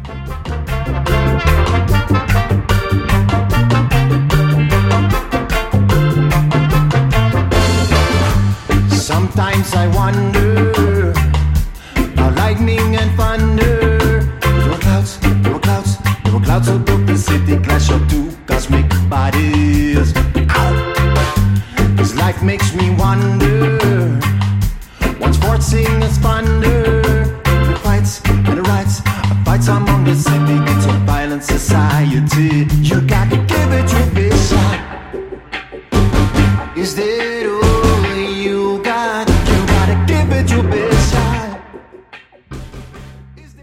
Sometimes I wonder how lightning and thunder. There were clouds, there were clouds, there were clouds above the city. Clash of two cosmic bodies. Ow! This life makes me wonder. Once forcing us thunder.